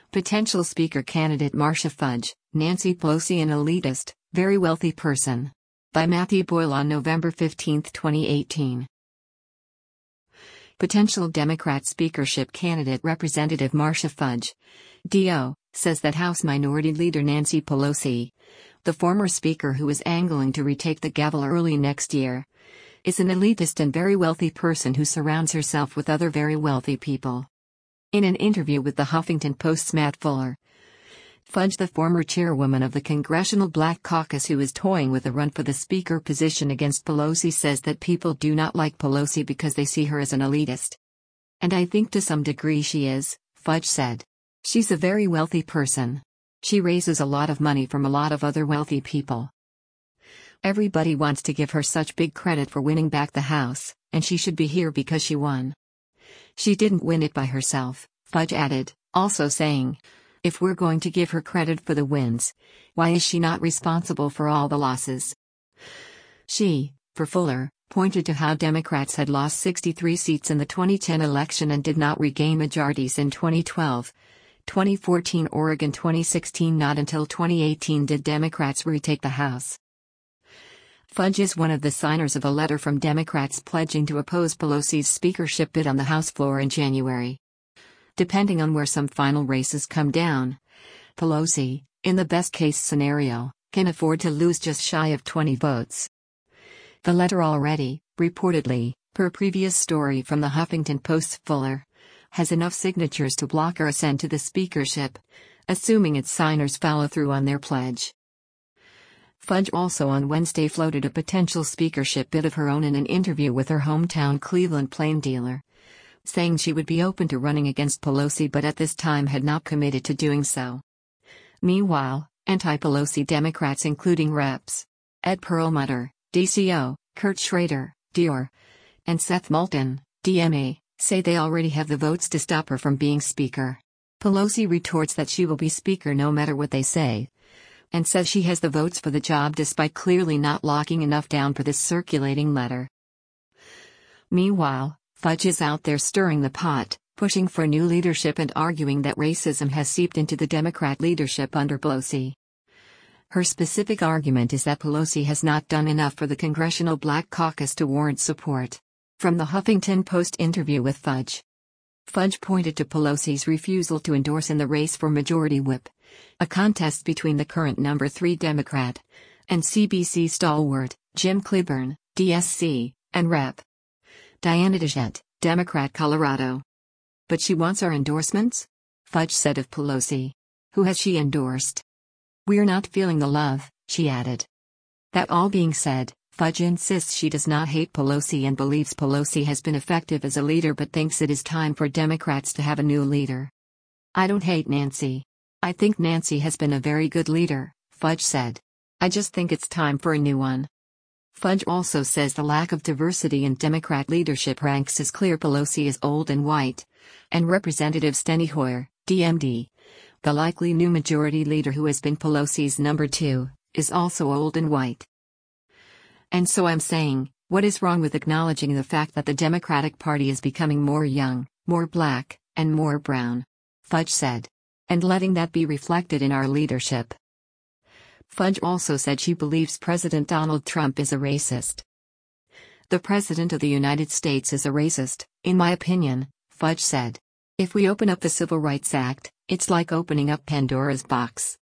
Potential Speaker candidate Marcia Fudge, Nancy Pelosi an elitist, very wealthy person. By Matthew Boyle on November 15, 2018. Potential Democrat speakership candidate Representative Marcia Fudge, D.O., says that House Minority Leader Nancy Pelosi, the former speaker who is angling to retake the gavel early next year, is an elitist and very wealthy person who surrounds herself with other very wealthy people. In an interview with the Huffington Post's Matt Fuller, Fudge, the former chairwoman of the Congressional Black Caucus who is toying with a run for the speaker position against Pelosi, says that people do not like Pelosi because they see her as an elitist. And I think to some degree she is, Fudge said. She's a very wealthy person. She raises a lot of money from a lot of other wealthy people. Everybody wants to give her such big credit for winning back the House, and she should be here because she won. She didn't win it by herself, Fudge added, also saying, if we're going to give her credit for the wins, why is she not responsible for all the losses? She, for Fuller, pointed to how Democrats had lost 63 seats in the 2010 election and did not regain majorities in 2012, 2014 or 2016. Not until 2018 did Democrats retake the House. Fudge is one of the signers of a letter from Democrats pledging to oppose Pelosi's speakership bid on the House floor in January. Depending on where some final races come down, Pelosi, in the best-case scenario, can afford to lose just shy of 20 votes. The letter already, reportedly, per previous story from the Huffington Post's Fuller, has enough signatures to block her ascent to the speakership, assuming its signers follow through on their pledge. Fudge also on Wednesday floated a potential speakership bid of her own in an interview with her hometown Cleveland Plain Dealer, saying she would be open to running against Pelosi but at this time had not committed to doing so. Meanwhile, anti-Pelosi Democrats including Reps. Ed Perlmutter, DCO, Kurt Schrader, DR, and Seth Moulton, DMA, say they already have the votes to stop her from being Speaker. Pelosi retorts that she will be Speaker no matter what they say, and says she has the votes for the job despite clearly not locking enough down for this circulating letter. Meanwhile, Fudge is out there stirring the pot, pushing for new leadership and arguing that racism has seeped into the Democrat leadership under Pelosi. Her specific argument is that Pelosi has not done enough for the Congressional Black Caucus to warrant support. From the Huffington Post interview with Fudge, Fudge pointed to Pelosi's refusal to endorse in the race for Majority Whip, a contest between the current number 3 Democrat and CBC stalwart, Jim Clyburn, DSC, and Rep. Diana DeJette, Democrat Colorado. But she wants our endorsements? Fudge said of Pelosi. Who has she endorsed? We're not feeling the love, she added. That all being said, Fudge insists she does not hate Pelosi and believes Pelosi has been effective as a leader but thinks it is time for Democrats to have a new leader. I don't hate Nancy. I think Nancy has been a very good leader, Fudge said. I just think it's time for a new one. Fudge also says the lack of diversity in Democrat leadership ranks is clear. Pelosi is old and white, and Representative Steny Hoyer, DMD, the likely new majority leader who has been Pelosi's number 2, is also old and white. And so I'm saying, what is wrong with acknowledging the fact that the Democratic Party is becoming more young, more black, and more brown? Fudge said. And letting that be reflected in our leadership. Fudge also said she believes President Donald Trump is a racist. The President of the United States is a racist, in my opinion, Fudge said. If we open up the Civil Rights Act, it's like opening up Pandora's box.